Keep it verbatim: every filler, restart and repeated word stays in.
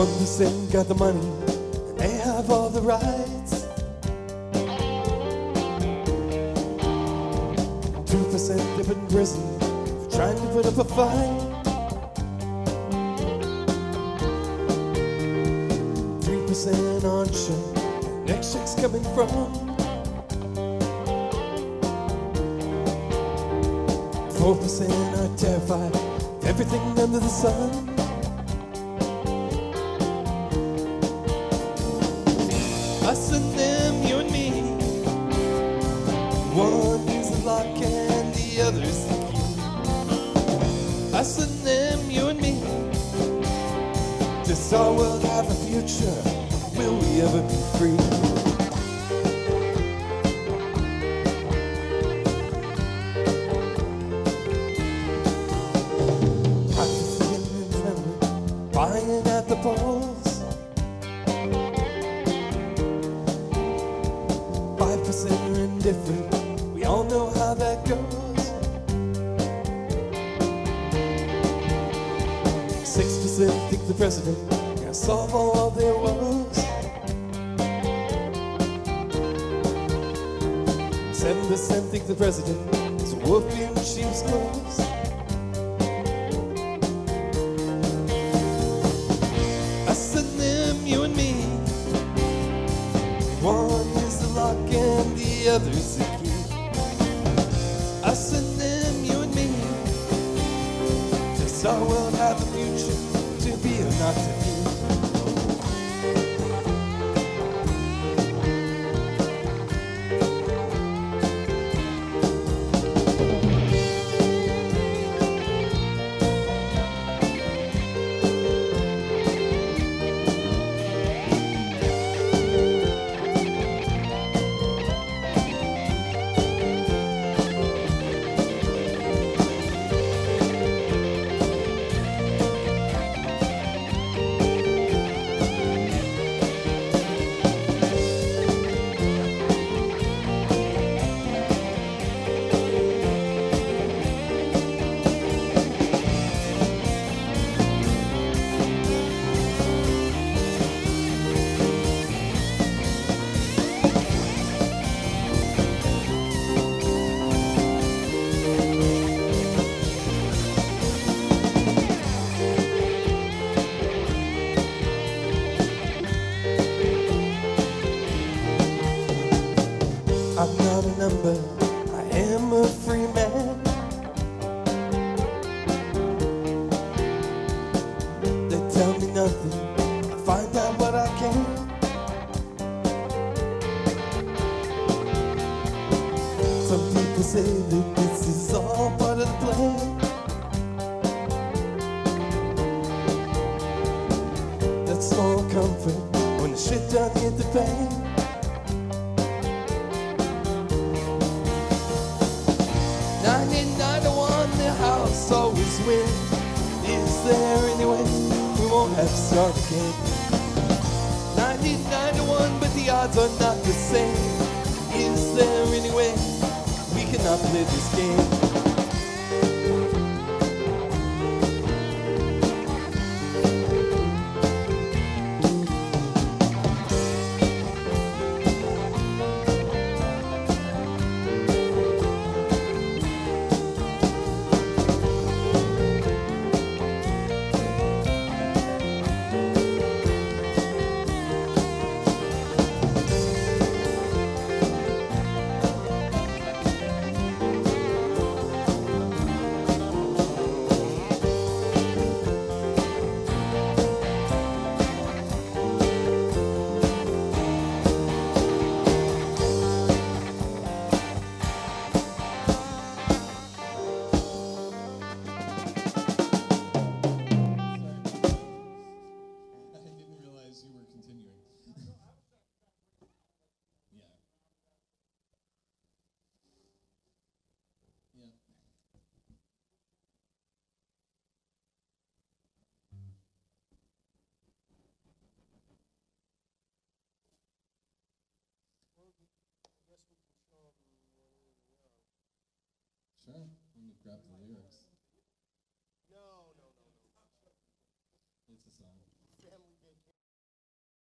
One percent got the money, and they have all the rights. Two percent live in prison for trying to put up a fight. Three percent aren't sure where next check's coming from. Four percent are terrified of everything under the sun. Us and them, you and me. One is the lock and the other's the key. Us and them, you and me. Does our world have a future? Will we ever be free? Practicing and trembling, buying at the polls. Five percent are indifferent. We all know how that goes. Six percent think the president can solve all their woes. Seven percent think the president is a wolf in sheep's clothes. Us and them, you and me. One is the lock and the other's the key. Us and them, you and me. Does our world have a future to be or not to be? I'm not a number, I am a free man. They tell me nothing, I find out what I can. Some people say that this is all part of the plan. That's small comfort when the shit done hit the fan. ninety-nine to one, the house always wins. Is there any way we won't have to start again? ninety-nine to one, but the odds are not the same. Is there any way we cannot play this game? Sure, let me grab the lyrics.